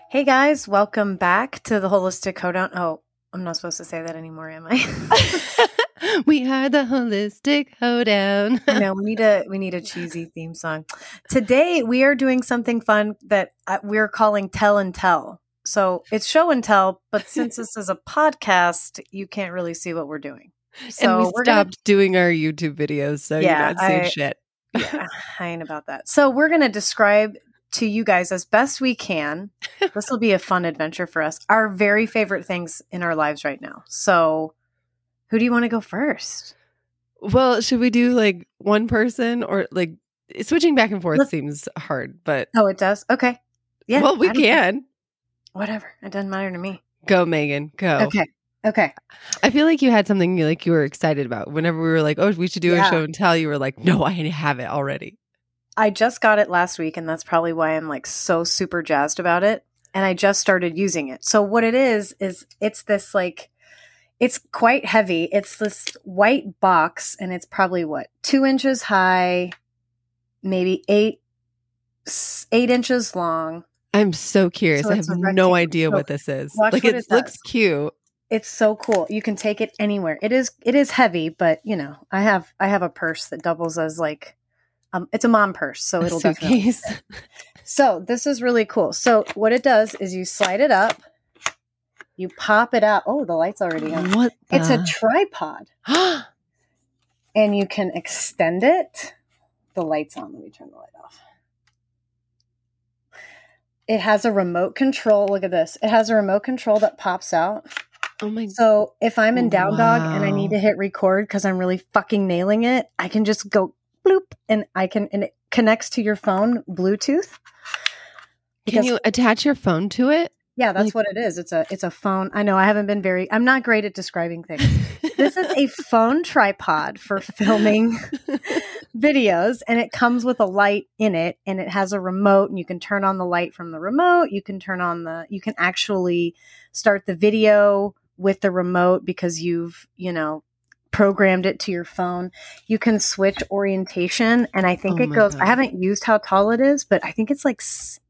Hey guys, welcome back to the Holistic Hoedown. Oh, I'm not supposed to say that anymore, am I? We are the Holistic Hoedown. I know we need a cheesy theme song. Today we are doing something fun that we're calling Tell and Tell. So it's show and tell, but since this is a podcast, you can't really see what we're doing. So and we stopped doing our YouTube videos, so you're not seeing shit. Yeah, I ain't about that. So we're going to describe to you guys as best we can. This will be a fun adventure for us. Our very favorite things in our lives right now. So who do you want to go first? Well, should we do like one person or like switching back and forth seems hard, but. Oh, it does? Okay. Yeah. Well, we can. Whatever. It doesn't matter to me. Go, Megan. Go. Okay. I feel like you had something you were excited about. Whenever we were like, oh, we should do a show and tell, you were like, no, I have it already. I just got it last week, and that's probably why I'm like so super jazzed about it. And I just started using it. So what it is it's this like, it's quite heavy. It's this white box, and it's probably 2 inches high, maybe 8 inches long. I'm so curious. So I have no idea what this is. Like it looks cute. It's so cool. You can take it anywhere. It is heavy, but you know, I have a purse that doubles as like it's a mom purse, so it'll definitely. So this is really cool. So what it does is you slide it up, you pop it out. Oh, the light's already on. It's a tripod, and you can extend it. The light's on. Let me turn the light off. It has a remote control. Look at this. It has a remote control that pops out. Oh my! So if I'm in down dog and I need to hit record because I'm really fucking nailing it, I can just go bloop, and it connects to your phone Bluetooth. Can you attach your phone to it? Yeah, that's what it is. It's a phone. I know I'm not great at describing things. This is a phone tripod for filming videos, and it comes with a light in it, and it has a remote, and you can turn on the light from the remote. You can actually start the video with the remote because you've, programmed it to your phone. You can switch orientation, and I think it goes, God. I haven't used how tall it is, but I think it's like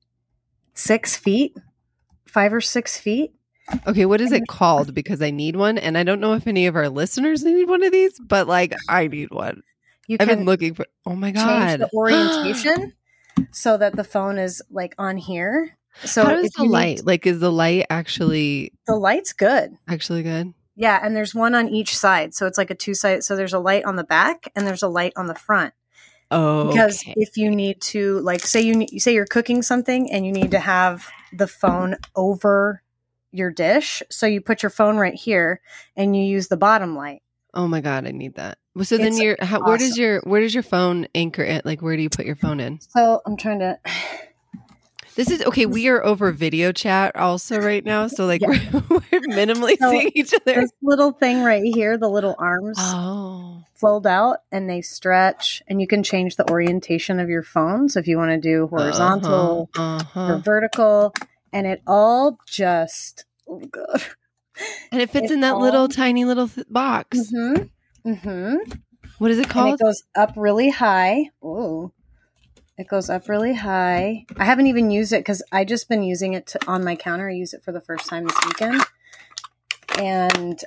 6 feet, 5 or 6 feet. Okay, what is it called? Because I need one, and I don't know if any of our listeners need one of these, but like I need one. I've been looking for. Oh my God! Change the orientation so that the phone is like on here. So how does the light? Like, is the light actually? The light's good. Actually good. Yeah, and there's one on each side, so it's like a 2-sided. So there's a light on the back, and there's a light on the front. Oh, because if you need to, like, say you're cooking something and you need to have the phone over your dish, so you put your phone right here and you use the bottom light. Oh my God, I need that. So then awesome. Where does your phone anchor it? Like, where do you put your phone in? So I'm trying to. This is okay. We are over video chat also right now, so like we're minimally seeing each other. This little thing right here, the little arms fold out and they stretch, and you can change the orientation of your phone. So if you want to do horizontal or vertical, and it all just God. And it fits in that little tiny little box. Mm-hmm. Mm-hmm. What is it called? And it goes up really high. Oh. It goes up really high. I haven't even used it because I just been using it on my counter. I used it for the first time this weekend. And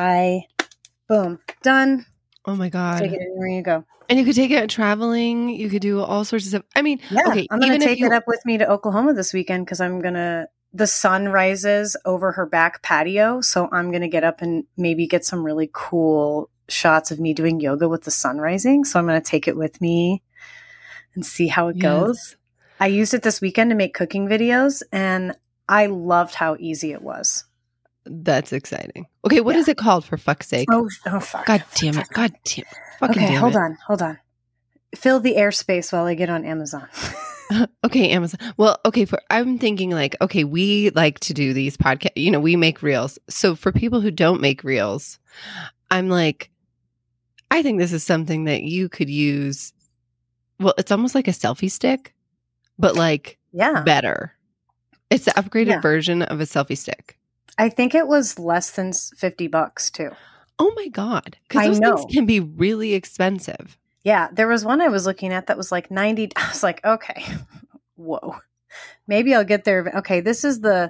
boom, done. Oh my God. Take it anywhere you go. And you could take it traveling. You could do all sorts of stuff. I mean, yeah, okay. I'm going to take it up with me to Oklahoma this weekend because the sun rises over her back patio. So I'm going to get up and maybe get some really cool shots of me doing yoga with the sun rising. So I'm going to take it with me and see how it goes. I used it this weekend to make cooking videos, and I loved how easy it was. That's exciting. Okay, what is it called, for fuck's sake? Oh fuck. God damn it. God damn it. Fucking okay, damn hold on. Fill the airspace while I get on Amazon. Okay, Amazon. Well, okay, I'm thinking like, okay, we like to do these podcasts, we make reels. So for people who don't make reels, I'm like, I think this is something that you could use. Well, it's almost like a selfie stick, but like better. It's the upgraded version of a selfie stick. I think it was less than $50 too. Oh my God. Because those things can be really expensive. Yeah. There was one I was looking at that was like $90. I was like, okay, whoa. Maybe I'll get there. Okay, this is the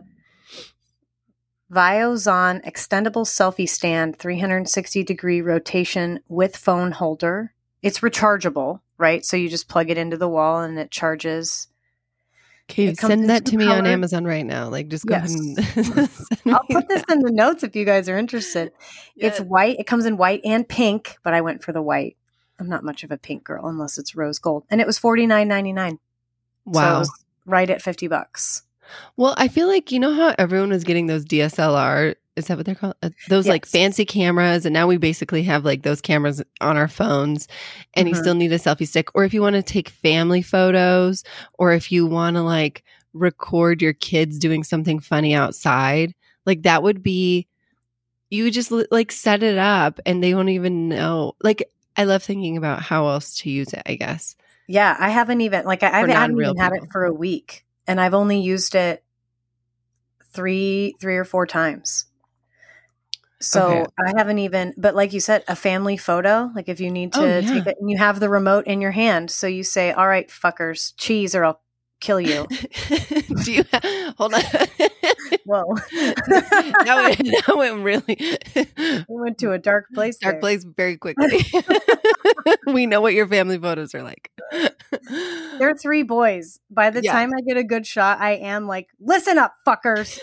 Viozon extendable selfie stand, 360-degree rotation with phone holder. It's rechargeable, right? So you just plug it into the wall and it charges. Okay, It comes send in that two to me on colors. Amazon right now. Like, just go ahead and I'll put this in the notes if you guys are interested. Yes. It's white. It comes in white and pink, but I went for the white. I'm not much of a pink girl unless it's rose gold. And it was $49.99. Wow. So it was right at $50. Well, I feel like, you know how everyone was getting those DSLR, is that what they're called? Those like Yes. fancy cameras. And now we basically have like those cameras on our phones and you Mhm. still need a selfie stick. Or if you want to take family photos, or if you want to like record your kids doing something funny outside, like that would be, you would just like set it up and they won't even know. Like, I love thinking about how else to use it, I guess. Yeah, I haven't even I haven't non-real even had people. it for a week, and I've only used it three or four times. So Okay. I haven't even, but like you said, a family photo, like if you need to Oh, yeah. take it and you have the remote in your hand. So you say, all right, fuckers, cheese or I'll kill you. Do you hold on? Whoa. that went really We went to a dark place. dark there. place very quickly. We know what your family photos are like. There are 3 boys. By the Yeah. time I get a good shot, I am like, listen up, fuckers.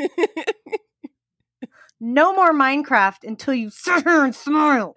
No more Minecraft until you sit here and smile.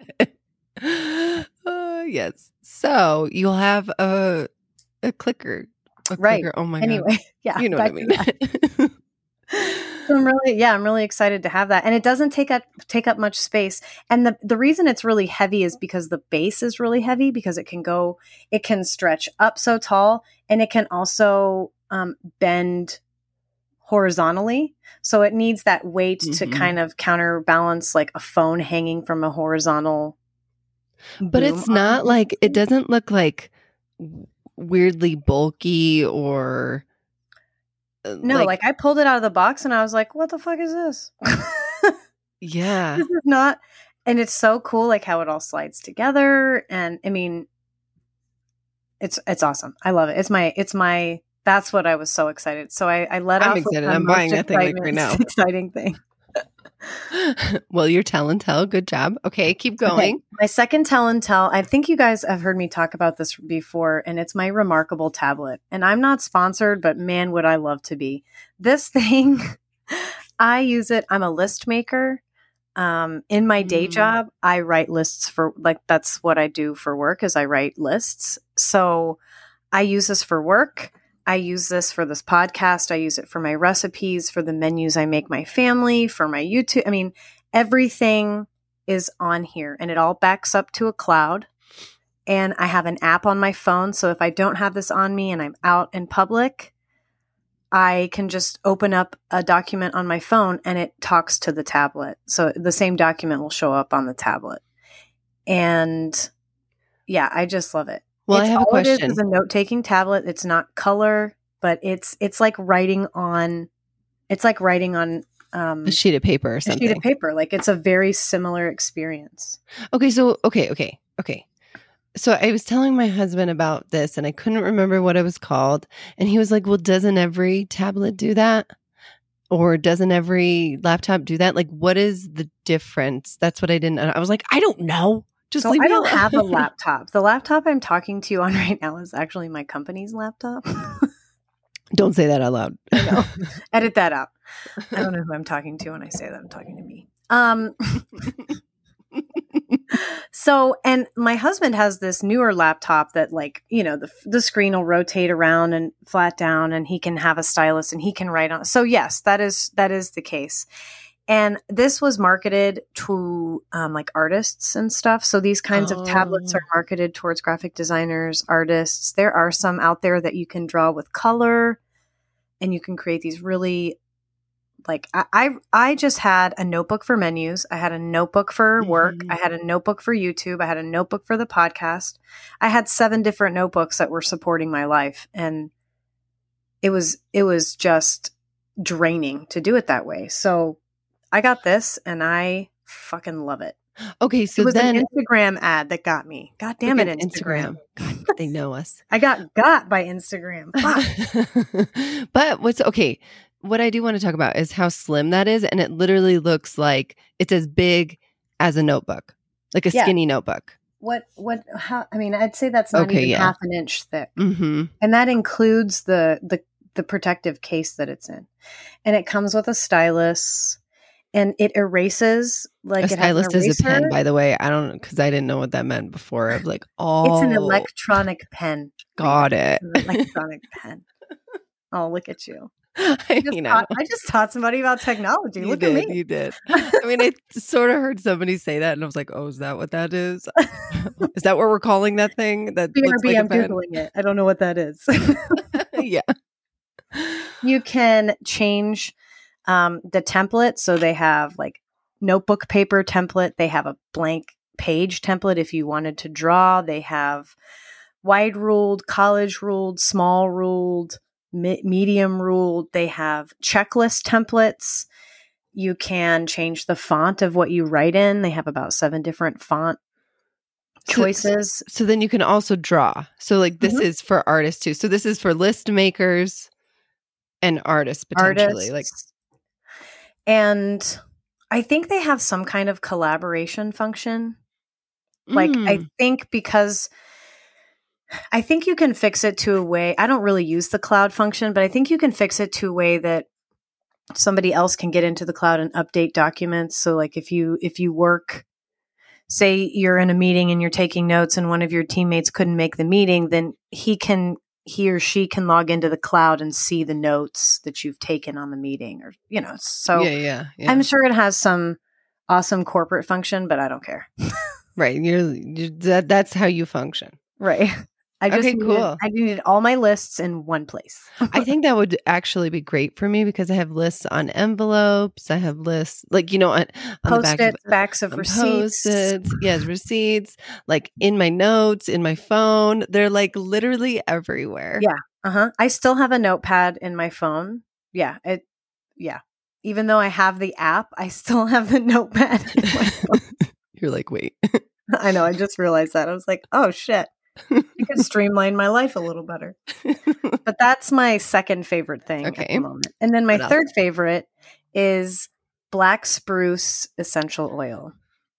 Yes. So you'll have a clicker. Right. Clicker. Oh my Anyway, God. yeah. You know what I back to mean. So I'm really excited to have that. And it doesn't take up much space. And the reason it's really heavy is because the base is really heavy, because it can stretch up so tall, and it can also bend horizontally. So it needs that weight to kind of counterbalance like a phone hanging from a horizontal. But it's not like, it doesn't look like weirdly bulky or no, like I pulled it out of the box and I was like, what the fuck is this? yeah. This is not, and it's so cool, like how it all slides together. And I mean, it's awesome. I love it. It's my, that's what I was so excited. So I let I'm off. excited. I'm buying that thing like right now. Exciting thing. Well, your tell and tell. Good job. Okay, keep going. Okay. My second tell and tell, I think you guys have heard me talk about this before, and it's my Remarkable tablet. And I'm not sponsored, but man, would I love to be. This thing, I use it. I'm a list maker. In my day job, I write lists for, like, that's what I do for work, is I write lists. So I use this for work. I use this for this podcast. I use it for my recipes, for the menus I make my family, for my YouTube. I mean, everything is on here, and it all backs up to a cloud. And I have an app on my phone. So if I don't have this on me and I'm out in public, I can just open up a document on my phone and it talks to the tablet. So the same document will show up on the tablet. And yeah, I just love it. Well, I have a question. It is a note-taking tablet. It's not color, but it's like writing on a sheet of paper or something. A sheet of paper. Like, it's a very similar experience. Okay. So, okay. So I was telling my husband about this and I couldn't remember what it was called. And he was like, well, doesn't every tablet do that? Or doesn't every laptop do that? Like, what is the difference? That's what I didn't know. I was like, I don't know. Just So leave I me don't alone. have a laptop. The laptop I'm talking to you on right now is actually my company's laptop. Don't say that out loud. I know. Edit that out. I don't know who I'm talking to when I say that I'm talking to me. So, and my husband has this newer laptop that, like, you know, the screen will rotate around and flat down, and he can have a stylus and he can write on. So yes, that is the case. And this was marketed to like artists and stuff. So these kinds of tablets are marketed towards graphic designers, artists. There are some out there that you can draw with color, and you can create these really, like, I just had a notebook for menus. I had a notebook for work. I had a notebook for YouTube. I had a notebook for the podcast. I had 7 different notebooks that were supporting my life. And it was just draining to do it that way. So I got this and I fucking love it. Okay, It so was an then Instagram ad that got me. God damn it, freaking Instagram. God, they know us. I got by Instagram. Fuck. But what I do want to talk about is how slim that is, and it literally looks like it's as big as a notebook, like a Yeah. skinny notebook. How, I mean, I'd say that's not Okay, even yeah. half an inch thick. Mm-hmm. And that includes the protective case that it's in. And it comes with a stylus, and it erases like A it has an stylus is a pen, eraser. by the way. I don't, because I didn't know what that meant before. I'm like, It's an oh, electronic pen. got it. It's an electronic pen. Oh, look at you. I just taught somebody about technology. Look at me. You did. I mean, I sort of heard somebody say that, and I was like, "Oh, is that what that is? Is that what we're calling that thing? That looks like I'm a pen?" Googling it. I don't know what that is. Yeah. You can change the template. So they have like notebook paper template. They have a blank page template if you wanted to draw. They have wide ruled, college ruled, small ruled, medium ruled. They have checklist templates. You can change the font of what you write in. They have about 7 different font choices. So then you can also draw. So like this Mhm. is for artists too. So this is for list makers and artists potentially. And I think they have some kind of collaboration function. Like I think because I think you can fix it to a way. I don't really use the cloud function, but I think you can fix it to a way that somebody else can get into the cloud and update documents. So like if you work, say you're in a meeting and you're taking notes and one of your teammates couldn't make the meeting, then he or she can log into the cloud and see the notes that you've taken on the meeting, or, so yeah. I'm sure it has some awesome corporate function, but I don't care. Right. That's how you function. Right. Cool. I needed all my lists in one place. I think that would actually be great for me because I have lists on envelopes. I have lists on the backs of receipts. Post-its. Yes, receipts. Like in my notes, in my phone. They're like literally everywhere. Yeah. I still have a notepad in my phone. Yeah. Even though I have the app, I still have the notepad in my phone. You're like, wait. I know. I just realized that. I was like, oh shit. You could streamline my life a little better. But that's my second favorite thing at the moment. And then my third favorite is black spruce essential oil.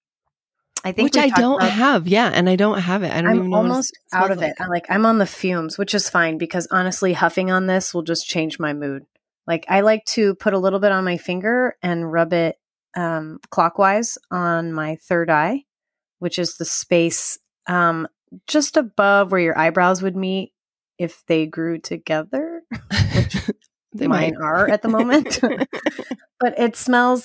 I think which I don't have. Yeah, and I don't have it. I'm even almost out of it. I'm on the fumes, which is fine because honestly, huffing on this will just change my mood. Like I like to put a little bit on my finger and rub it clockwise on my third eye, which is the space just above where your eyebrows would meet if they grew together, which mine are at the moment. But it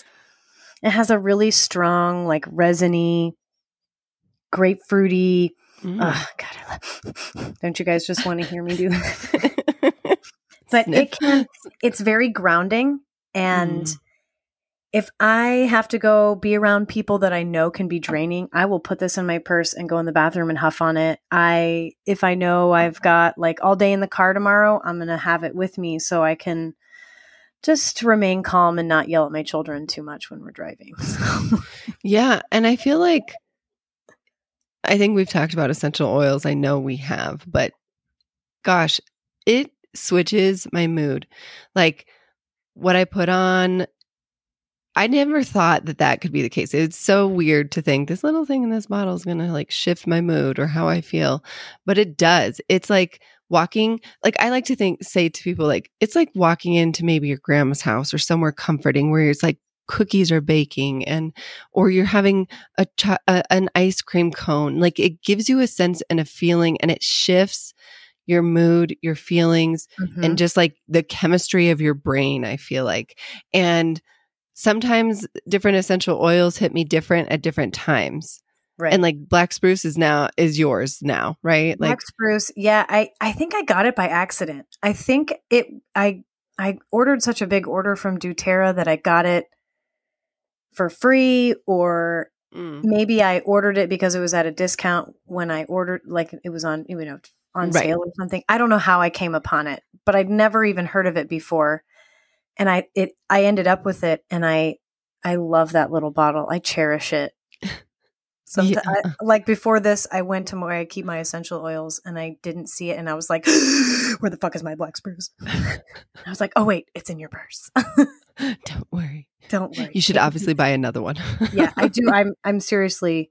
has a really strong, like resiny, grapefruity. Oh, God, don't you guys just want to hear me do that? But it's very grounding. And if I have to go be around people that I know can be draining, I will put this in my purse and go in the bathroom and huff on it. If I know I've got like all day in the car tomorrow, I'm going to have it with me so I can just remain calm and not yell at my children too much when we're driving. Yeah. And I feel like, I think we've talked about essential oils. I know we have, but gosh, it switches my mood. Like what I put on, I never thought that could be the case. It's so weird to think this little thing in this bottle is going to like shift my mood or how I feel, but it does. It's like walking, like I like to say to people, like, it's like walking into maybe your grandma's house or somewhere comforting where it's like cookies are baking or you're having an ice cream cone. Like it gives you a sense and a feeling and it shifts your mood, your feelings, and just like the chemistry of your brain, I feel like. And sometimes different essential oils hit me different at different times. Right. And like black spruce is yours now, right? Black spruce. Yeah. I think I got it by accident. I think I ordered such a big order from doTERRA that I got it for free, or maybe I ordered it because it was at a discount when I ordered, like it was on, on sale or something. I don't know how I came upon it, but I'd never even heard of it before. And I ended up with it, and I love that little bottle. I cherish it. Sometimes, like before this, I went to where I keep my essential oils and I didn't see it. And I was like, where the fuck is my black spruce? I was like, oh, wait, it's in your purse. Don't worry. Don't worry. You should obviously buy another one. Yeah, I do. I'm seriously,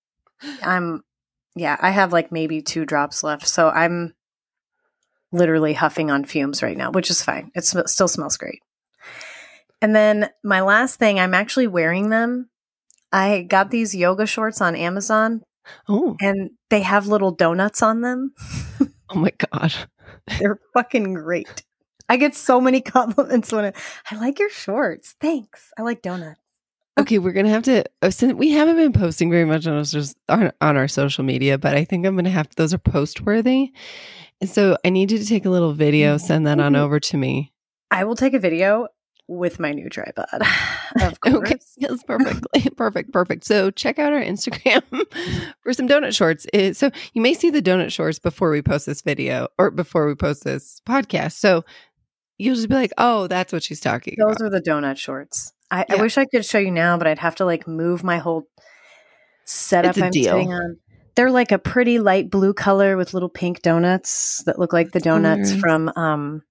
I have like maybe 2 drops left. So I'm literally huffing on fumes right now, which is fine. It still smells great. And then my last thing, I'm actually wearing them. I got these yoga shorts on Amazon. Oh. And they have little donuts on them. Oh my God. They're fucking great. I get so many compliments when I like your shorts. Thanks. I like donuts. Okay, we're going to have to, since we haven't been posting very much on our social media, but I think I'm going to have to, those are post worthy. And so I need you to take a little video, send that on over to me. I will take a video with my new tripod. Of course. Okay, that's perfect. So check out our Instagram for some donut shorts. So you may see the donut shorts before we post this video or before we post this podcast. So you'll just be like, oh, that's what she's talking about. Those are the donut shorts. I wish I could show you now, but I'd have to like move my whole setup I'm sitting on. They're like a pretty light blue color with little pink donuts that look like the donuts from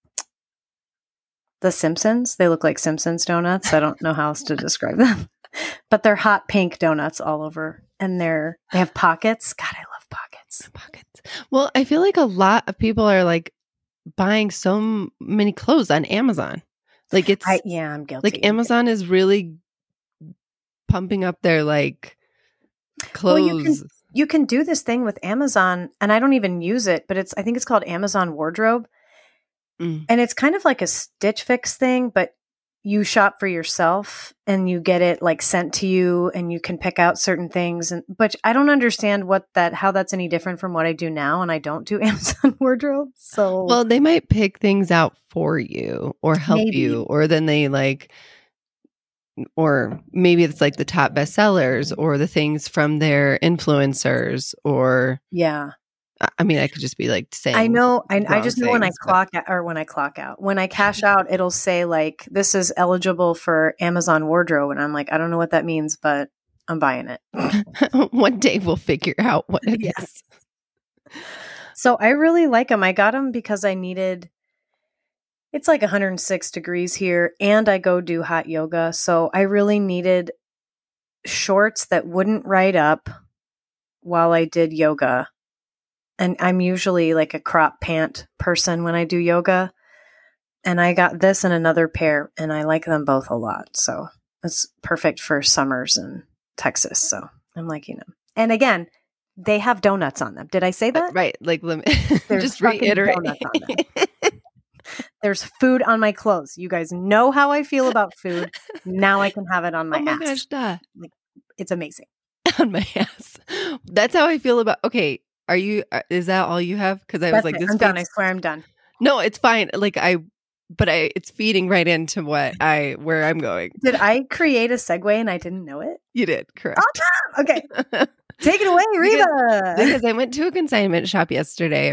The Simpsons. They look like Simpsons donuts. I don't know how else to describe them, but they're hot pink donuts all over, and they have pockets. God, I love pockets. Well, I feel like a lot of people are like buying so many clothes on Amazon. Like I'm guilty. Like Amazon is really pumping up their like clothes. Well, you can do this thing with Amazon, and I don't even use it, but I think it's called Amazon Wardrobe. And it's kind of like a Stitch Fix thing, but you shop for yourself and you get it like sent to you and you can pick out certain things. But I don't understand how that's any different from what I do now. And I don't do Amazon Wardrobe. So, well, they might pick things out for you or help you, or then they like, or maybe it's like the top bestsellers or the things from their influencers or. Yeah. I mean, I could just be like saying. I know. I just know when I clock out, when I cash out, it'll say like, this is eligible for Amazon Wardrobe. And I'm like, I don't know what that means, but I'm buying it. One day we'll figure out what it is. So I really like them. I got them because it's like 106 degrees here and I go do hot yoga. So I really needed shorts that wouldn't ride up while I did yoga. And I'm usually like a crop pant person when I do yoga. And I got this and another pair, and I like them both a lot. So it's perfect for summers in Texas. So I'm liking them. And again, they have donuts on them. Did I say that? Right. Like, there's just reiterate. Donuts on them. There's food on my clothes. You guys know how I feel about food. Now I can have it on my ass. Gosh, duh. Like, it's amazing. On my ass. That's how I feel about. Okay. Is that all you have? Because I was like, I'm done. I swear I'm done. No, it's fine. Like it's feeding right into where I'm going. Did I create a segue and I didn't know it? You did. Correct. Awesome. Okay. Take it away, Reba. Because I went to a consignment shop yesterday,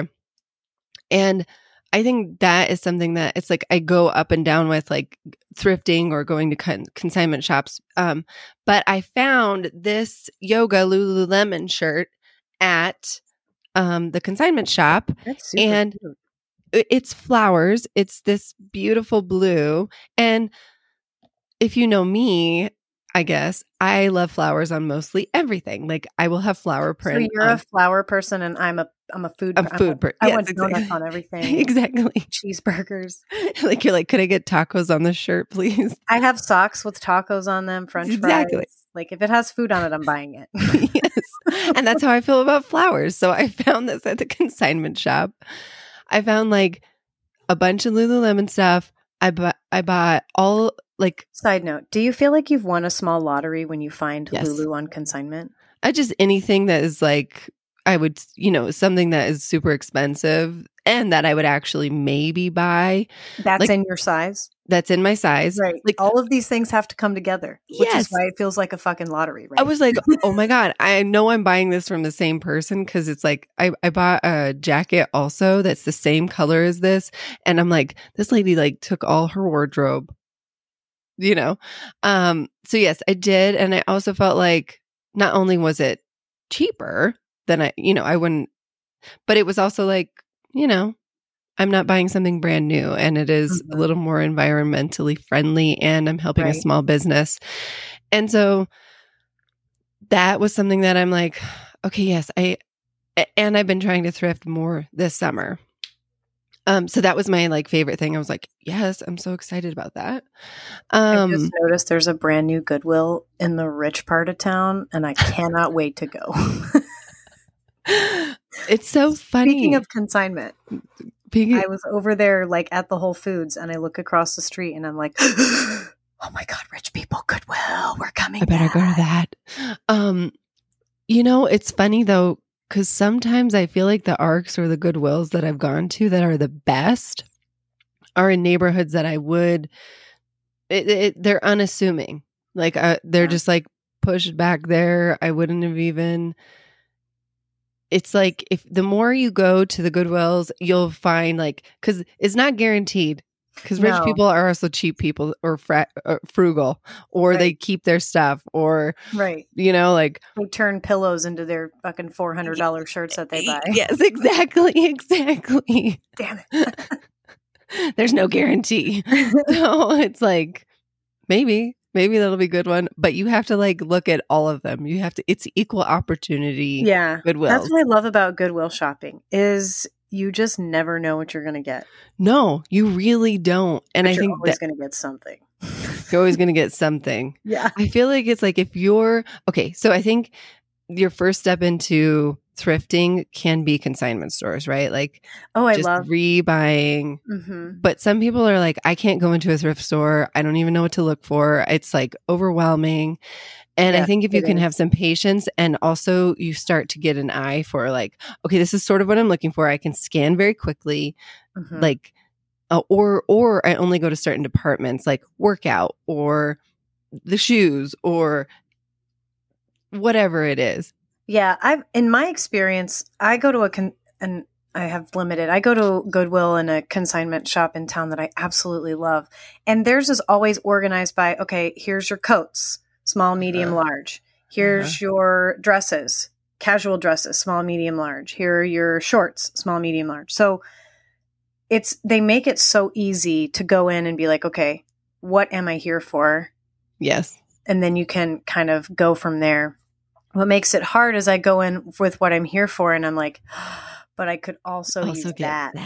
and I think that is something that it's like I go up and down with like thrifting or going to consignment shops. But I found this yoga Lululemon shirt at the consignment shop, and cute. It's flowers. It's this beautiful blue. And if you know me, I guess I love flowers on mostly everything. Like I will have flower print. So you're a flower person, and I'm a food. person. I want donuts on everything. Exactly. Cheeseburgers. Like you're like, could I get tacos on this shirt, please? I have socks with tacos on them. French fries. Like if it has food on it, I'm buying it. Yes. And that's how I feel about flowers. So I found this at the consignment shop. I found like a bunch of Lululemon stuff. I bought all like. Side note: do you feel like you've won a small lottery when you find Lulu on consignment? Just anything that is like I would, something that is super expensive and that I would actually maybe buy. That's like, in your size. That's in my size. Right. Like all of these things have to come together, which is why it feels like a fucking lottery, right? I was like, oh my God, I know I'm buying this from the same person because it's like I bought a jacket also that's the same color as this. And I'm like, this lady like took all her wardrobe, So yes, I did. And I also felt like not only was it cheaper than I wouldn't, but it was also like, I'm not buying something brand new, and it is a little more environmentally friendly, and I'm helping a small business. And so that was something that I'm like, okay, yes, I've been trying to thrift more this summer. So that was my like favorite thing. I was like, yes, I'm so excited about that. I just noticed there's a brand new Goodwill in the rich part of town, and I cannot wait to go. It's so funny. Speaking of consignment, I was over there like at the Whole Foods, and I look across the street and I'm like, oh my God, rich people, Goodwill, we're coming. I better go to that. It's funny though, because sometimes I feel like the Arcs or the Goodwills that I've gone to that are the best are in neighborhoods that I would, they're unassuming. Like they're just like pushed back there. I wouldn't have even... It's like if the more you go to the Goodwills, you'll find like, because it's not guaranteed, because rich people are also cheap people or frugal, or they keep their stuff, or like they turn pillows into their fucking $400 shirts that they buy. Yes, exactly. Damn it. There's no guarantee. So it's like maybe that'll be a good one, but you have to like look at all of them. It's equal opportunity. Yeah. Goodwill. That's what I love about Goodwill shopping is you just never know what you're going to get. No, you really don't. And I think you're always going to get something. You're always going to get something. Yeah. I feel like it's like if you're okay. So I think your first step into thrifting can be consignment stores, right? Like, I just love rebuying. Mm-hmm. But some people are like, I can't go into a thrift store. I don't even know what to look for. It's like overwhelming. And I think if you can have some patience, and also you start to get an eye for like, okay, this is sort of what I'm looking for. I can scan very quickly, like, or I only go to certain departments like workout or the shoes or whatever it is. Yeah, in my experience, I go to and I have limited. I go to Goodwill and a consignment shop in town that I absolutely love, and theirs is always organized by, okay, here's your coats, small, medium, large. Here's your dresses, casual dresses, small, medium, large. Here are your shorts, small, medium, large. So they make it so easy to go in and be like, okay, what am I here for? Yes, and then you can kind of go from there. What makes it hard is I go in with what I'm here for, and I'm like, but I could also use that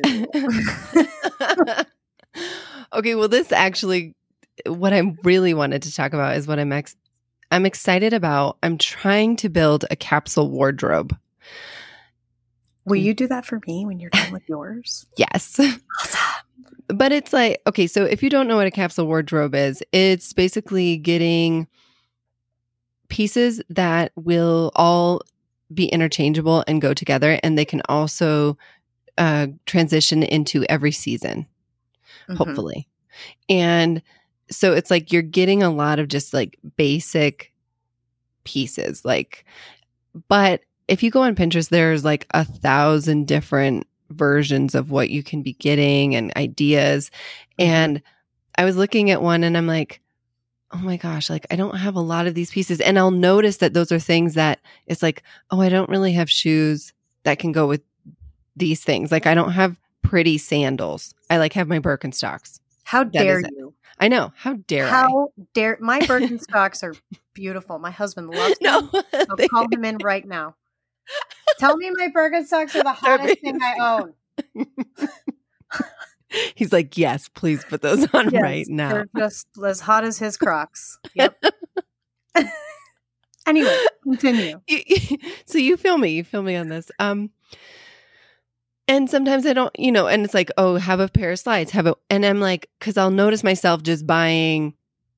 too. Okay, well, this actually, what I really wanted to talk about is what I'm excited about. I'm trying to build a capsule wardrobe. Will you do that for me when you're done with yours? Yes. Awesome. But it's like, okay, so if you don't know what a capsule wardrobe is, it's basically getting pieces that will all be interchangeable and go together, and they can also transition into every season, hopefully. And so it's like you're getting a lot of just like basic pieces, like, but if you go on Pinterest, there's like 1,000 different versions of what you can be getting and ideas. And I was looking at one and I'm like, oh my gosh, like I don't have a lot of these pieces. And I'll notice that those are things that it's like, oh, I don't really have shoes that can go with these things. Like I don't have pretty sandals. I like have my Birkenstocks. How dare you? I know. How dare my Birkenstocks are beautiful. My husband loves them. I'll call him in right now. Tell me my Birkenstocks are the hottest thing I own. He's like, yes, please put those on right now. They're just as hot as his Crocs. Yep. Anyway, continue. So you feel me on this. And sometimes I don't, and it's like, oh, have a pair of slides, and I'm like, because I'll notice myself just buying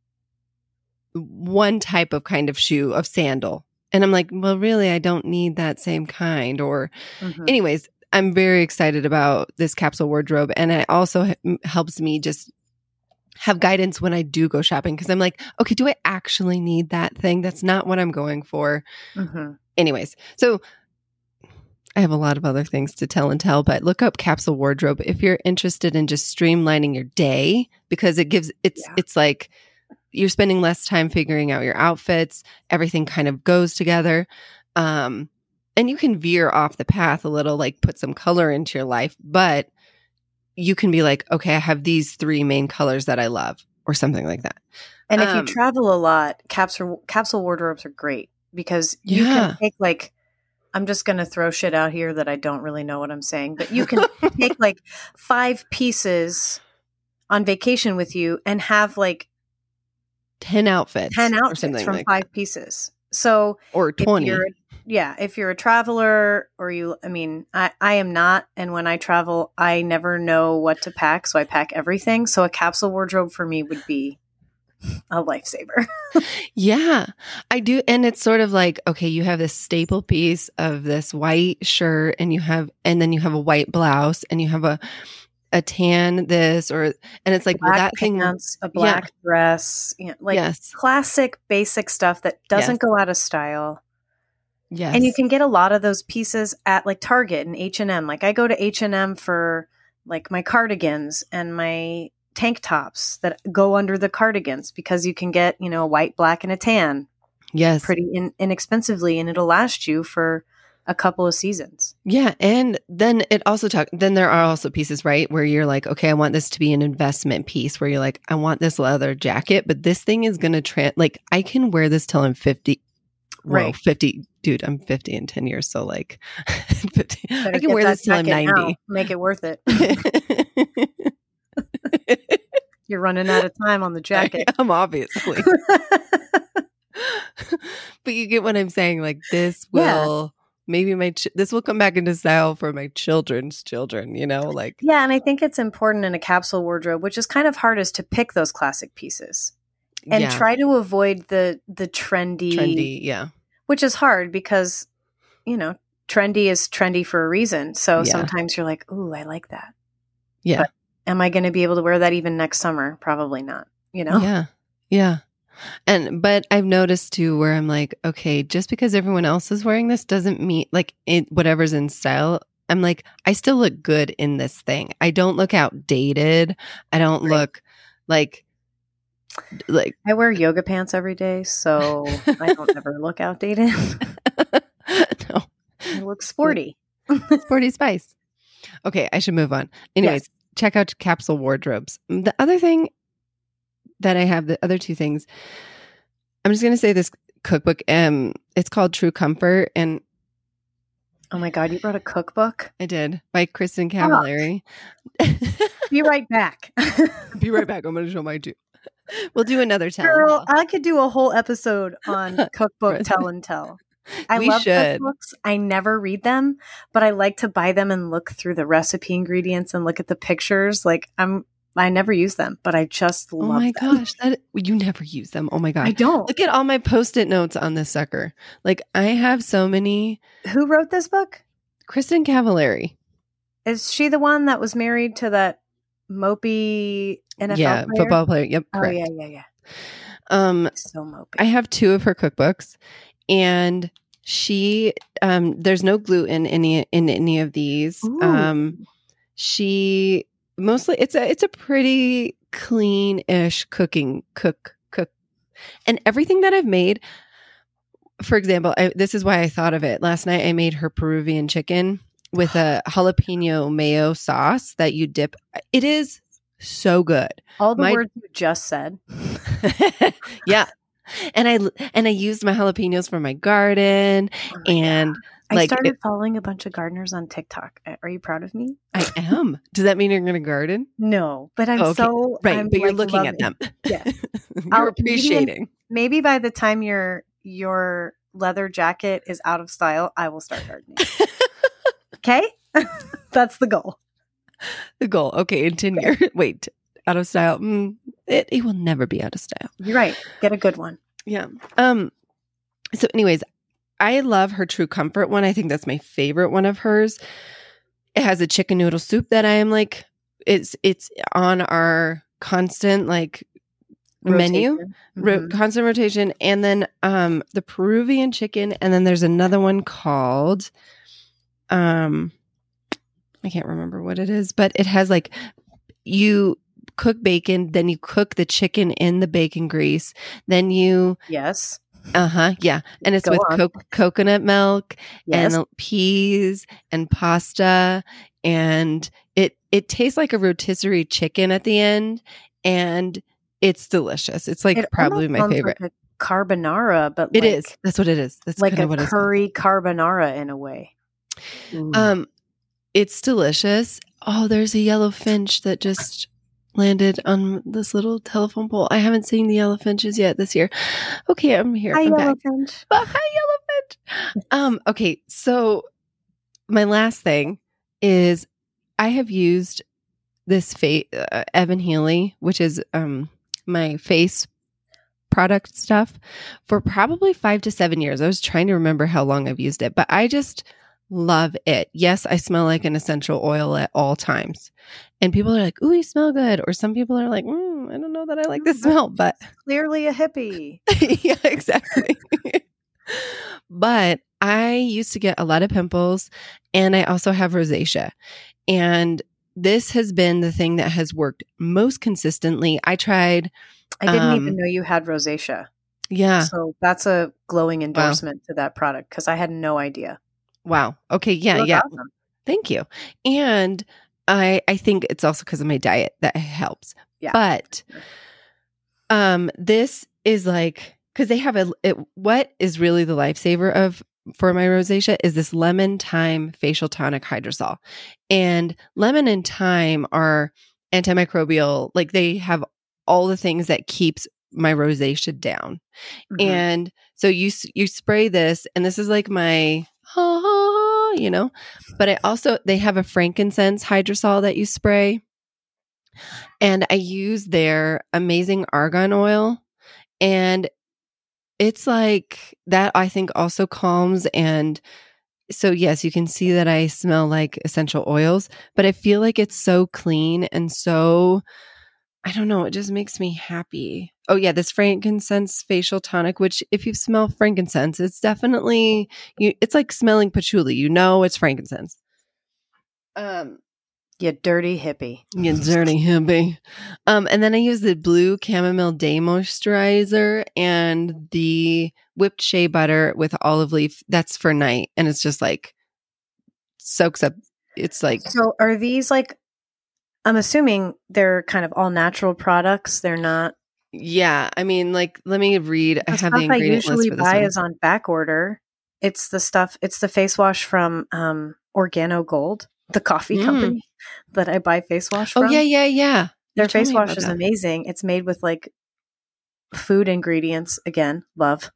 one type of kind of shoe, of sandal. And I'm like, well, really, I don't need that same kind. Or anyways, I'm very excited about this capsule wardrobe. And it also helps me just have guidance when I do go shopping. Because I'm like, okay, do I actually need that thing? That's not what I'm going for. Anyways, so I have a lot of other things to tell, but look up capsule wardrobe if you're interested in just streamlining your day, because it's like you're spending less time figuring out your outfits. Everything kind of goes together. And you can veer off the path a little, like put some color into your life, but you can be like, okay, I have these 3 main colors that I love or something like that. And if you travel a lot, capsule wardrobes are great because you can take like, I'm just going to throw shit out here that I don't really know what I'm saying, but you can take like 5 pieces on vacation with you and have like 10 outfits or something from like 5 pieces. So, or 20. If you're a traveler or I am not. And when I travel, I never know what to pack. So I pack everything. So a capsule wardrobe for me would be a lifesaver. Yeah, I do. And it's sort of like, okay, you have this staple piece of this white shirt and then you have a white blouse and you have a tan and it's like, black well, that pants, a black dress, classic basic stuff that doesn't go out of style. Yes. And you can get a lot of those pieces at like Target and H&M. Like I go to H&M for like my cardigans and my tank tops that go under the cardigans because you can get, a white, black, and a tan. Yes. Pretty inexpensively, and it'll last you for a couple of seasons. Yeah. And then then there are also pieces, right, where you're like, okay, I want this to be an investment piece where you're like, I want this leather jacket, but this thing is going to like, I can wear this till I'm 50. Well, 50, dude, I'm 50 in 10 years. So like 50, I can wear this till I'm 90. Now. Make it worth it. You're running out of time on the jacket. I'm obviously. But you get what I'm saying. Like this will maybe this will come back into style for my children's children, like. Yeah. And I think it's important in a capsule wardrobe, which is kind of hard, is to pick those classic pieces and try to avoid the trendy. Yeah. Which is hard because, trendy is trendy for a reason. So sometimes you're like, ooh, I like that. Yeah. But am I going to be able to wear that even next summer? Probably not, Yeah. Yeah. But I've noticed too where I'm like, okay, just because everyone else is wearing this doesn't mean like whatever's in style. I'm like, I still look good in this thing. I don't look outdated. I don't look like I wear yoga pants every day, so I don't ever look outdated. No. I look sporty. Sporty spice. Okay, I should move on. Anyways, check out capsule wardrobes. The other thing that I have, the other 2 things, I'm just going to say this cookbook. It's called True Comfort. And oh my God, you brought a cookbook? I did, by Kristin Cavallari. Be right back. Be right back. I'm going to show mine too. We'll do another tell. Girl, I could do a whole episode on cookbook tell and tell. I love cookbooks. I never read them, but I like to buy them and look through the recipe ingredients and look at the pictures. Like I never use them, but I just love them. Oh my gosh, you never use them. Oh my God. I don't. Look at all my Post-it notes on this sucker. Like I have so many. Who wrote this book? Kristin Cavallari. Is she the one that was married to that mopey NFL player? Football player. Yep. Correct. Oh yeah. So mopey. I have 2 of her cookbooks, and she there's no gluten in any of these. Ooh. She mostly it's a pretty clean-ish cook, and everything that I've made. For example, this is why I thought of it last night. I made her Peruvian chicken with a jalapeno mayo sauce that you dip. It is so good. All the words you just said. Yeah. And I used my jalapenos for my garden. And I started following a bunch of gardeners on TikTok. Are you proud of me? I am. Does that mean you're going to garden? No, but I'm so right. I'm but you're looking at them. Yeah. You're appreciating. Maybe by the time your leather jacket is out of style, I will start gardening. Okay? That's the goal. The goal. Okay. In 10 years. Wait. Out of style. It will never be out of style. You're right. Get a good one. Yeah. So anyways, I love her True Comfort one. I think that's my favorite one of hers. It has a chicken noodle soup that I am like, it's on our constant like menu, constant rotation. And then the Peruvian chicken. And then there's another one called, I can't remember what it is, but it has like, you cook bacon, then you cook the chicken in the bacon grease, then you Yes. yeah, and it's Go with on. coconut milk Yes. and peas and pasta, and it tastes like a rotisserie chicken at the end, and it's delicious. It's like It probably almost my sounds favorite. like a carbonara, but It is. That's what it is. That's like kind a of what it's called. curry carbonara in a way. It's delicious. Oh, there's a yellow finch that just landed on this little telephone pole. I haven't seen the yellow finches yet this year. Okay, I'm here. Hi, I'm yellow back. finch. But hi, yellow finch. Okay, so my last thing is I have used this Evan Healy, which is my face product stuff, for probably 5 to 7 years. I was trying to remember how long I've used it, but I just love it. Yes, I smell like an essential oil at all times. And people are like, ooh, you smell good. Or some people are like, I don't know that I like the smell, but Clearly a hippie. yeah, exactly. But I used to get a lot of pimples, and I also have rosacea. And this has been the thing that has worked most consistently. I tried. I didn't even know you had rosacea. Yeah. So that's a glowing endorsement to that product because I had no idea. Wow. Okay. Yeah. Yeah. Awesome. Thank you. And I think it's also because of my diet that helps. Yeah. But this is like, because they have what is really the lifesaver for my rosacea is this lemon thyme facial tonic hydrosol. And lemon and thyme are antimicrobial, like they have all the things that keeps my rosacea down. Mm-hmm. And so you spray this, and this is like my but they have a frankincense hydrosol that you spray. And I use their amazing argan oil, and it's like that, I think, also calms. And so, yes, you can see that I smell like essential oils, but I feel like it's so clean and so, I don't know, it just makes me happy. Oh, yeah, this frankincense facial tonic, which if you smell frankincense, it's definitely, it's like smelling patchouli. You know it's frankincense. You dirty hippie. You dirty hippie. And then I use the blue chamomile day moisturizer and the whipped shea butter with olive leaf. That's for night. And it's just like soaks up. It's like. So are these like, I'm assuming they're kind of all natural products. They're not. Yeah. I mean, like, let me read. I have the ingredient list for this one. I usually buy is on back order. It's the face wash from Organo Gold, the coffee company that I buy face wash from. Oh, yeah. Their face wash is amazing. It's made with like food ingredients. Again, love.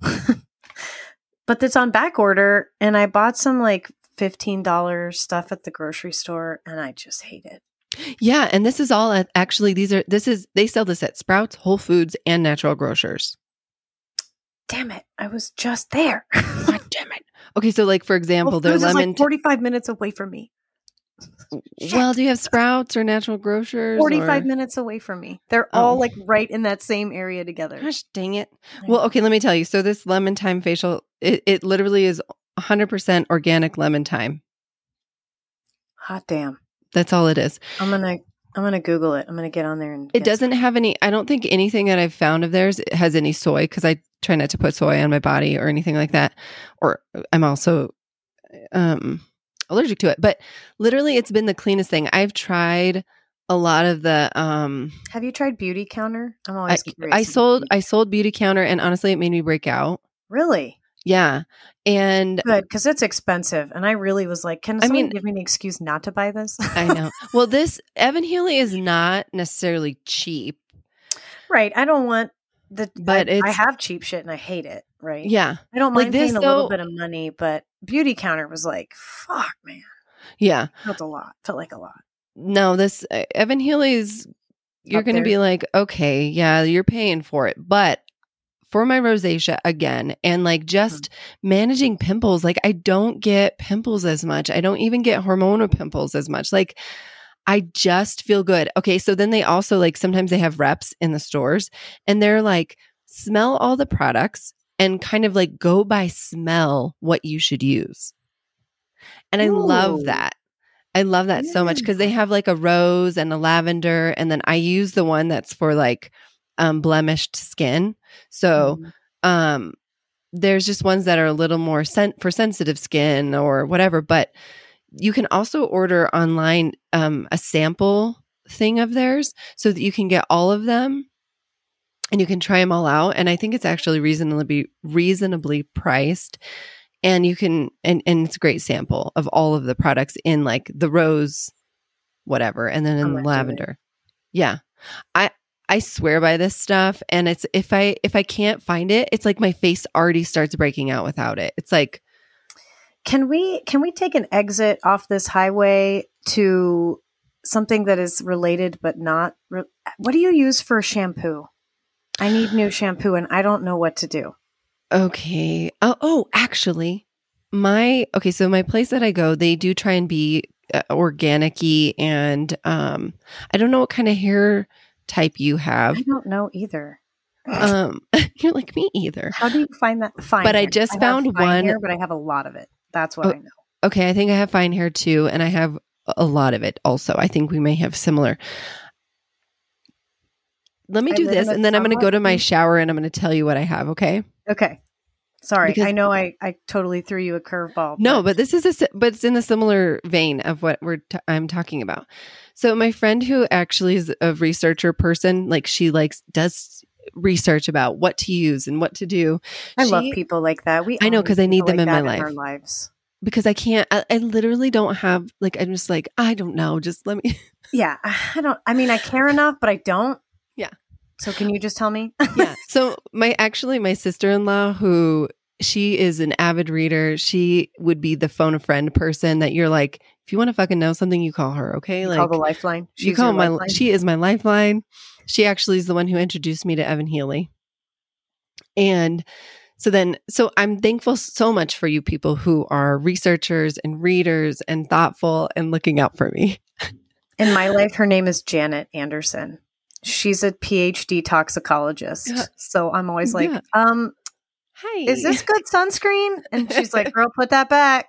But it's on back order. And I bought some like $15 stuff at the grocery store, and I just hate it. Yeah. And this is all they sell this at Sprouts, Whole Foods, and Natural Grocers. Damn it. I was just there. God damn it. Okay. So like, for example, their lemon. Like 45 minutes away from me. Well, do you have Sprouts or Natural Grocers? 45 minutes away from me. They're all like right in that same area together. Gosh, dang it. Well, okay, let me tell you. So this lemon thyme facial, it literally is 100% organic lemon thyme. Hot damn. That's all it is. I'm gonna Google it. I'm gonna get on there and. It doesn't have any. I don't think anything that I've found of theirs has any soy, because I try not to put soy on my body or anything like that. Or I'm also allergic to it. But literally, it's been the cleanest thing. I've tried a lot of the. Have you tried Beauty Counter? I'm always curious. I sold Beauty Counter, and honestly, it made me break out. Really? Yeah. And good, because it's expensive. And I really was like, can someone give me an excuse not to buy this? I know. Well, this Evan Healy is not necessarily cheap. Right. I don't want I have cheap shit and I hate it. Right. Yeah. I don't mind paying a little bit of money, but Beauty Counter was like, fuck, man. Yeah. Felt like a lot. No, this Evan Healy's, you're going to be like, okay, yeah, you're paying for it. But for my rosacea again, and like just managing pimples, like I don't get pimples as much. I don't even get hormonal pimples as much. Like I just feel good. Okay. So then they also like, sometimes they have reps in the stores, and they're like, smell all the products and kind of like go by smell what you should use. And I love that. I love that so much because they have like a rose and a lavender, and then I use the one that's for like blemished skin. So there's just ones that are a little more for sensitive skin or whatever. But you can also order online a sample thing of theirs so that you can get all of them and you can try them all out. And I think it's actually reasonably priced. And you can, and it's a great sample of all of the products in like the rose, whatever, and then in lavender. Yeah. I swear by this stuff. And it's, if I can't find it, it's like my face already starts breaking out without it. It's like, can we take an exit off this highway to something that is related, but not, what do you use for shampoo? I need new shampoo and I don't know what to do. Okay. Oh, actually, so my place that I go, they do try and be organic-y, and I don't know what kind of hair type you have. I don't know either. You're like me either. How do you find that? Fine but hair. I just found one hair, but I have a lot of it. That's what I know. Okay, I think I have fine hair too, and I have a lot of it also. I think we may have similar. Let me do this, and then I'm going to go to my shower, and I'm going to tell you what I have, okay? Okay. Sorry, I know I totally threw you a curveball. No, but this is but it's in a similar vein of what I'm talking about. So my friend who actually is a researcher person, like she does research about what to use and what to do. I love people like that. I know, because I need them in my life. In our lives. Because I can't, I literally don't have, like, I'm just like, I don't know, just let me. Yeah, I care enough, but I don't. Yeah. So can you just tell me? Yeah. So my sister-in-law, who she is an avid reader, she would be the phone a friend person that you're like, if you want to fucking know something, you call her. Okay. Call the lifeline. She is my lifeline. She actually is the one who introduced me to Evan Healy. And so I'm thankful so much for you people who are researchers and readers and thoughtful and looking out for me. In my life, her name is Janet Anderson. She's a PhD toxicologist. Yeah. So I'm always like, hi, is this good sunscreen? And she's like, girl, put that back.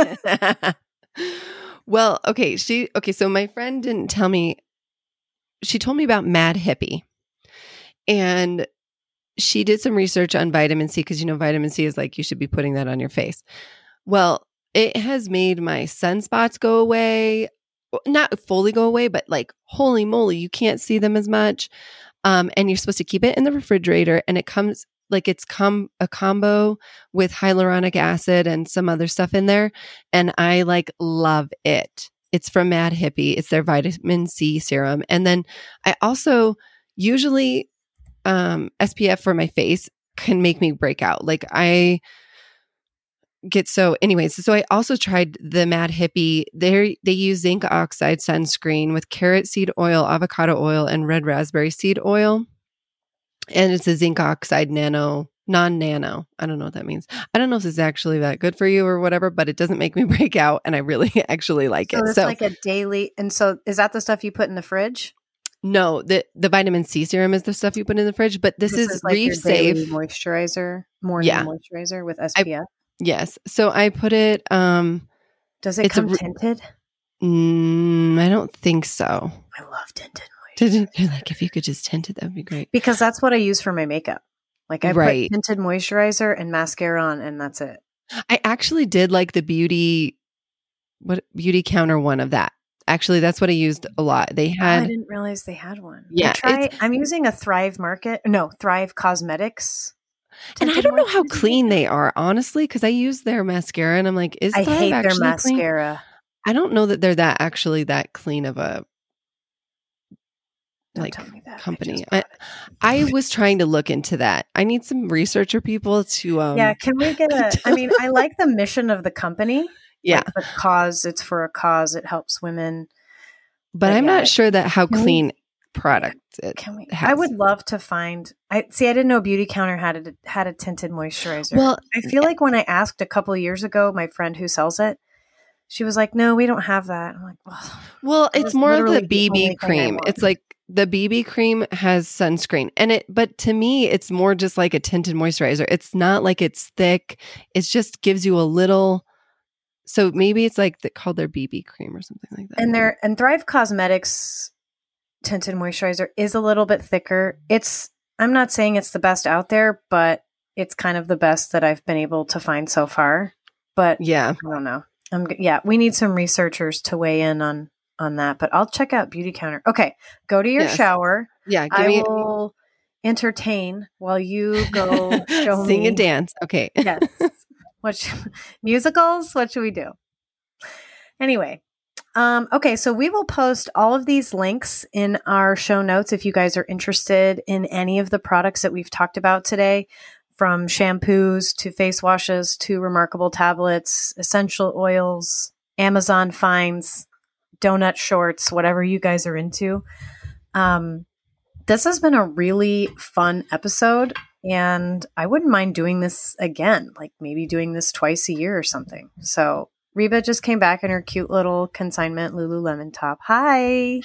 Well, okay. So my friend didn't tell me, she told me about Mad Hippie. And she did some research on vitamin C because, vitamin C is like, you should be putting that on your face. Well, it has made my sunspots go away. Not fully go away, but like, holy moly, you can't see them as much. And you're supposed to keep it in the refrigerator. And it comes like it's a combo with hyaluronic acid and some other stuff in there. And I love it. It's from Mad Hippie. It's their vitamin C serum. And then I also usually SPF for my face can make me break out. Like I get so I also tried the Mad Hippie. They use zinc oxide sunscreen with carrot seed oil, avocado oil, and red raspberry seed oil. And it's a zinc oxide non-nano. I don't know what that means. I don't know if it's actually that good for you or whatever, but it doesn't make me break out. And I really actually like it. So it's like a daily. And so is that the stuff you put in the fridge? No, the vitamin C serum is the stuff you put in the fridge, but this is like Reef Safe moisturizer, morning moisturizer with SPF. Yes. So I put it. Does it come tinted? I don't think so. I love tinted moisturizer. You're like, if you could just tint it, that would be great. Because that's what I use for my makeup. Like I put tinted moisturizer and mascara on, and that's it. I actually did like the beauty counter one of that. Actually, that's what I used a lot. They had. I didn't realize they had one. Yeah, I'm using a Thrive Cosmetics. And I don't know how clean they are, honestly, because I use their mascara, and I'm like, I hate their mascara. Clean? I don't know that they're that clean of a company. I was trying to look into that. I need some researcher people to. Can we get I like the mission of the company. Yeah. Like the cause, it's for a cause. It helps women. But I'm not sure that how clean product it has. I would love to find. I didn't know Beauty Counter had a tinted moisturizer. Well, I feel like when I asked a couple of years ago, my friend who sells it, she was like, "No, we don't have that." I'm like, "Well, it's more of the BB cream. It's like the BB cream has sunscreen, but to me, it's more just like a tinted moisturizer. It's not like it's thick. It just gives you a little." So maybe it's like called their BB cream or something like that. And Thrive Cosmetics tinted moisturizer is a little bit thicker. I'm not saying it's the best out there, but it's kind of the best that I've been able to find so far. But yeah, I don't know. We need some researchers to weigh in on that, but I'll check out Beauty Counter. Okay, go to your shower. Yeah, I will entertain while you go show sing me. and dance. Okay. Yes. Musicals? What should we do? Anyway. Okay, so we will post all of these links in our show notes if you guys are interested in any of the products that we've talked about today, from shampoos to face washes to remarkable tablets, essential oils, Amazon finds, donut shorts, whatever you guys are into. This has been a really fun episode, and I wouldn't mind doing this again, like maybe doing this twice a year or something. So Reba just came back in her cute little consignment Lululemon top. Hi.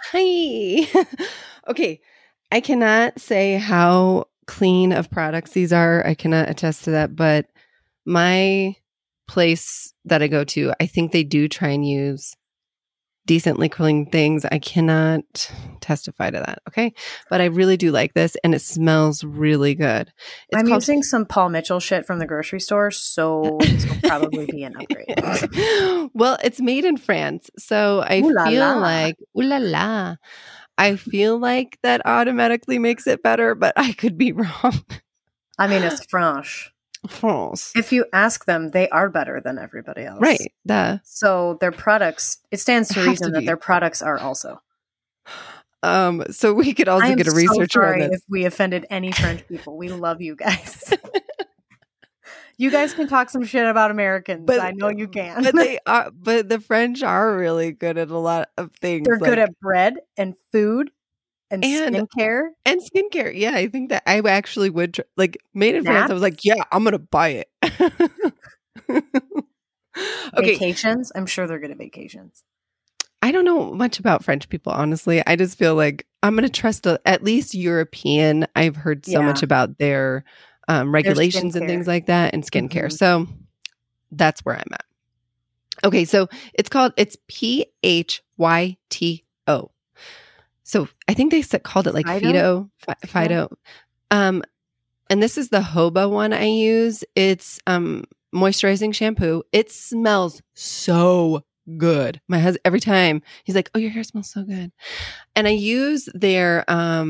Okay. I cannot say how clean of products these are. I cannot attest to that, but my place that I go to, I think they do try and use decently clean things. I cannot testify to that. Okay. But I really do like this, and it smells really good. I'm using some Paul Mitchell shit from the grocery store, so this will probably be an upgrade. Well, it's made in France. So I feel like, ooh la la. I feel like that automatically makes it better, but I could be wrong. I mean, it's France. If you ask them, they are better than everybody else. Right. So their products, it stands to reason that their products are also. So we could also get a researcher on this. If we offended any French people. We love you guys. You guys can talk some shit about Americans. But I know you can. But the French are really good at a lot of things. They're good at bread and food. And skincare. And skincare. Yeah, I think that I actually would, made in France, I was like, yeah, I'm going to buy it. Okay. Vacations? I'm sure they're good at vacations. I don't know much about French people, honestly. I just feel like I'm going to trust at least European. I've heard so much about their regulations and things like that, and skincare. Mm-hmm. So that's where I'm at. Okay, so it's PHYTO. So I think they called it like Fido. And this is the Hoba one I use. It's moisturizing shampoo. It smells so good. My husband, every time he's like, "Oh, your hair smells so good." And I use their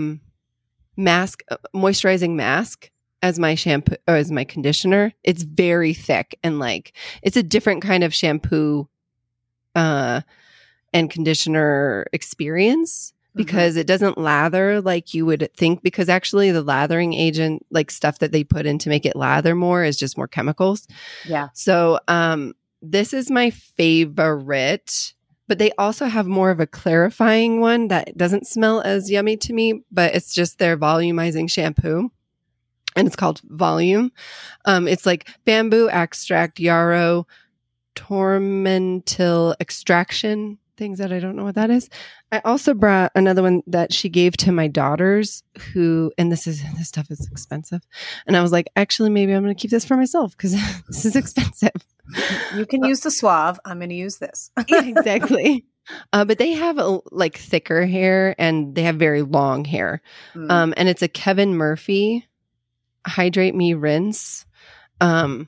moisturizing mask as my shampoo or as my conditioner. It's very thick, and it's a different kind of shampoo and conditioner experience. Because it doesn't lather like you would think, because actually the lathering agent, stuff that they put in to make it lather more, is just more chemicals. Yeah. So this is my favorite, but they also have more of a clarifying one that doesn't smell as yummy to me, but it's just their volumizing shampoo. And it's called Volume. It's like bamboo extract, yarrow, tormentil extraction, things that I don't know what that is. I also brought another one that she gave to my daughters and this stuff is expensive. And I was like, actually, maybe I'm going to keep this for myself because this is expensive. You can use the Suave. I'm going to use this. Yeah, exactly. But they have thicker hair, and they have very long hair. And it's a Kevin Murphy Hydrate Me Rinse. But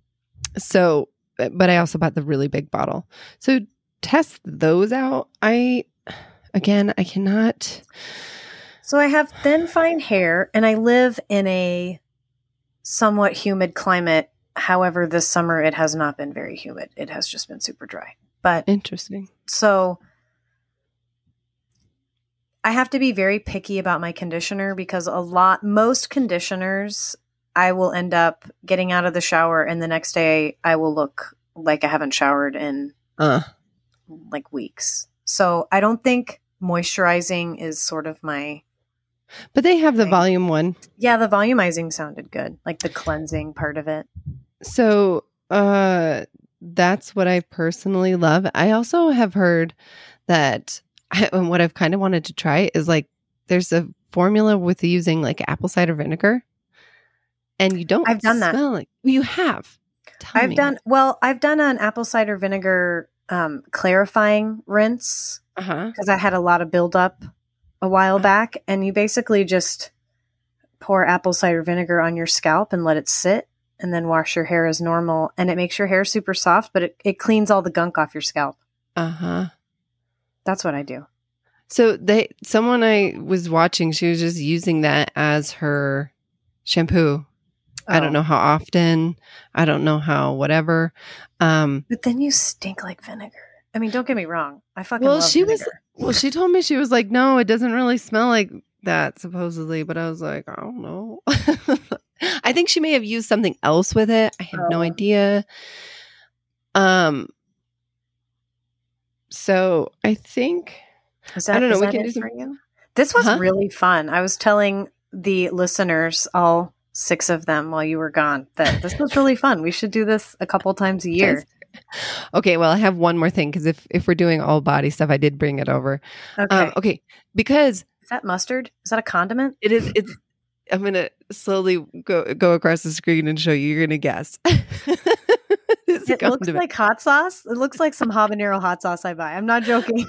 I also bought the really big bottle. So test those out. I cannot. So I have thin, fine hair, and I live in a somewhat humid climate. However, this summer it has not been very humid. It has just been super dry. But interesting. So I have to be very picky about my conditioner, because most conditioners, I will end up getting out of the shower, and the next day I will look like I haven't showered in weeks. So I don't think moisturizing is sort of my. But they have the Volume one. Yeah, the volumizing sounded good, like the cleansing part of it. So that's what I personally love. I also have heard that, and what I've kind of wanted to try is there's a formula with using apple cider vinegar, and you don't. I've done that. You have. Tell me. I've done an apple cider vinegar clarifying rinse Uh-huh. because I had a lot of buildup a while back, and you basically just pour apple cider vinegar on your scalp and let it sit, and then wash your hair as normal, and it makes your hair super soft, but it cleans all the gunk off your scalp. Uh-huh. That's what I do. So someone I was watching, she was just using that as her shampoo. I don't know how often. I don't know how whatever. But then you stink like vinegar. I mean, don't get me wrong. I fucking love vinegar. She told me, she was like, no, it doesn't really smell like that, supposedly. But I was like, I don't know. I think she may have used something else with it. I have no idea. So I think, I don't know. We can do for you. This was really fun. I was telling the listeners, all 6 of them while you were gone, that this was really fun. We should do this a couple times a year. Okay, well, I have one more thing, because if we're doing all body stuff, I did bring it over. Okay, because is that mustard? Is that a condiment? It is. It's. I'm gonna slowly go across the screen and show you. You're gonna guess. It looks like hot sauce. It looks like some habanero hot sauce I buy. I'm not joking.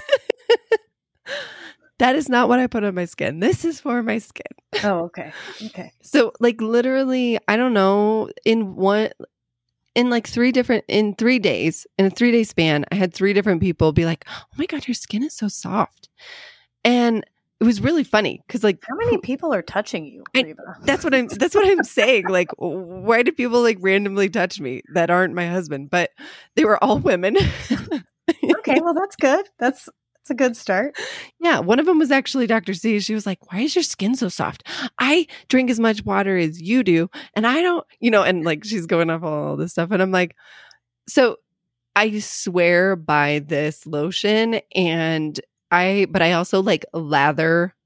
That is not what I put on my skin. This is for my skin. Oh, okay. Okay. So, like, literally, I don't know, in 3 days, in a 3-day span, I had 3 different people be like, oh my God, your skin is so soft. And it was really funny because, like, how many people are touching you, Reba? That's what I'm saying. Like, why do people like randomly touch me that aren't my husband? But they were all women. Okay, well, that's good. That's a good start. Yeah, one of them was actually Dr. C. She was like, why is your skin so soft? I drink as much water as you do, and I don't, and like she's going off all this stuff. And I'm like, so I swear by this lotion, and I also like lather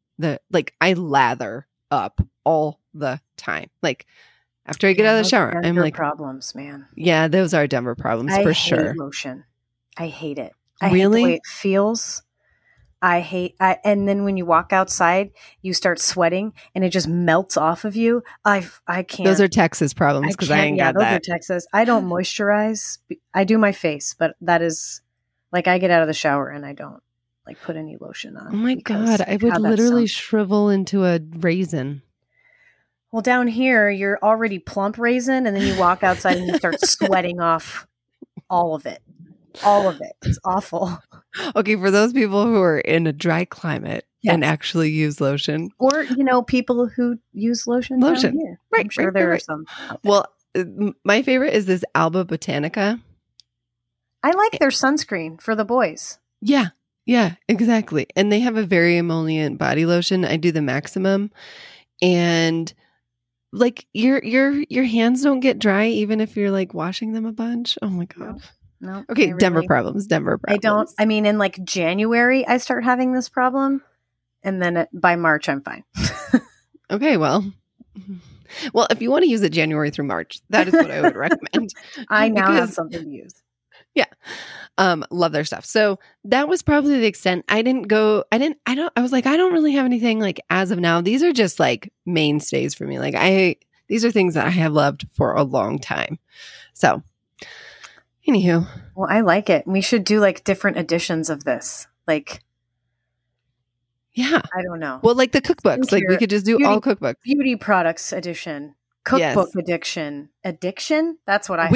up all the time. Like after I get out of the shower, I'm like, problems, man. Yeah, those are Denver problems for sure. Lotion. I hate it. Really? Hate the way it feels. And then when you walk outside, you start sweating and it just melts off of you. I can't. Those are Texas problems because I ain't got that. Those are Texas. I don't moisturize. I do my face, but that is like I get out of the shower and I don't like put any lotion on. Oh my God. I would literally shrivel into a raisin. Well, down here, you're already plump raisin, and then you walk outside and you start sweating off all of it. All of it. It's awful. Okay, for those people who are in a dry climate and actually use lotion. Or, people who use lotion. Down here. Right. I'm sure there are some. Well, my favorite is this Alba Botanica. I like their sunscreen for the boys. Yeah, exactly. And they have a very emollient body lotion. I do the Maximum. And like your hands don't get dry even if you're like washing them a bunch. Oh my God. No. Okay, Denver problems. I mean, in like January, I start having this problem. And then by March, I'm fine. Okay, well, if you want to use it January through March, that is what I would recommend. I now have something to use. Yeah. Love their stuff. So that was probably the extent. I was like, I don't really have anything like as of now. These are just like mainstays for me. Like these are things that I have loved for a long time. So anywho. Well, I like it. We should do like different editions of this. Like, yeah, I don't know. Well, like the cookbooks, like we could just do all cookbooks. Beauty products edition. Cookbook addiction. That's what I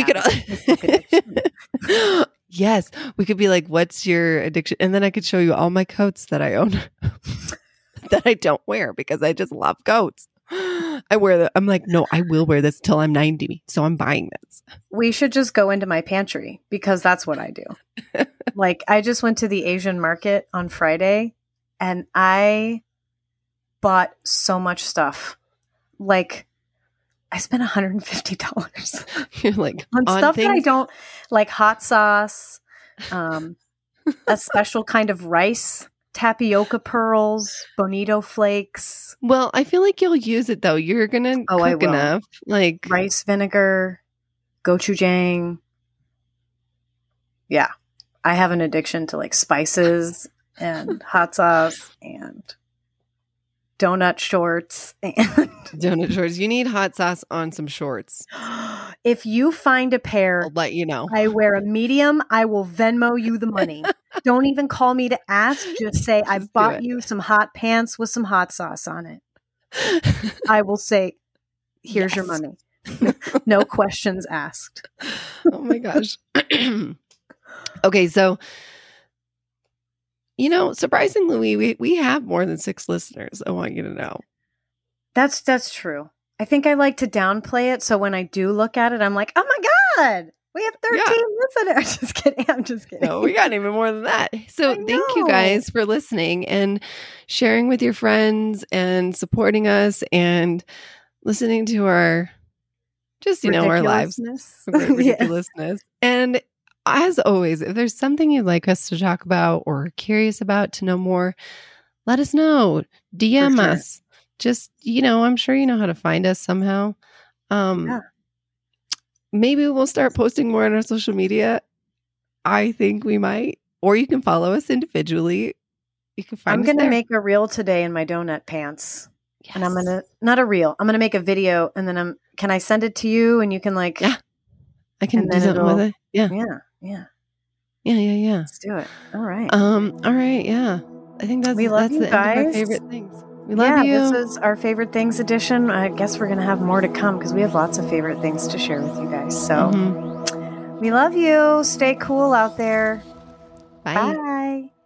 have. Yes. We could be like, what's your addiction? And then I could show you all my coats that I own that I don't wear because I just love coats. I wear them. I'm like, no, I will wear this till I'm 90. So I'm buying this. We should just go into my pantry because that's what I do. Like I just went to the Asian market on Friday and I bought so much stuff. Like I spent $150. You're like on stuff that I don't like, hot sauce, a special kind of rice, tapioca pearls, bonito flakes. Well, I feel like you'll use it though. You're gonna cook enough, like rice vinegar, gochujang. Yeah, I have an addiction to like spices and hot sauce and donut shorts. And donut shorts. You need hot sauce on some shorts. if you find a pair, I'll let you know. I wear a medium, I will Venmo you the money. Don't even call me to ask. Just say, I bought you some hot pants with some hot sauce on it. I will say, here's your money. No questions asked. Oh my gosh. Okay, so surprisingly, we have more than 6 listeners. I want you to know. That's true. I think I like to downplay it, so when I do look at it, I'm like, oh my God, we have 13 listeners. I'm just kidding. No, we got even more than that. So thank you guys for listening and sharing with your friends and supporting us and listening to our our lives. Ridiculousness. And as always, if there's something you'd like us to talk about or curious about to know more, let us know. DM us. Just, I'm sure you know how to find us somehow. Maybe we'll start posting more on our social media. I think we might. Or you can follow us individually. You can find us there. I'm going to make a reel today in my donut pants. Yes. And I'm going to, not a reel, I'm going to make a video and then can I send it to you and you can Yeah. I can do something with it. Yeah. Yeah. Let's do it. All right. All right. Yeah. I think that's the end of our favorite things. We love you. This is our favorite things edition. I guess we're going to have more to come because we have lots of favorite things to share with you guys. So we love you. Stay cool out there. Bye. Bye.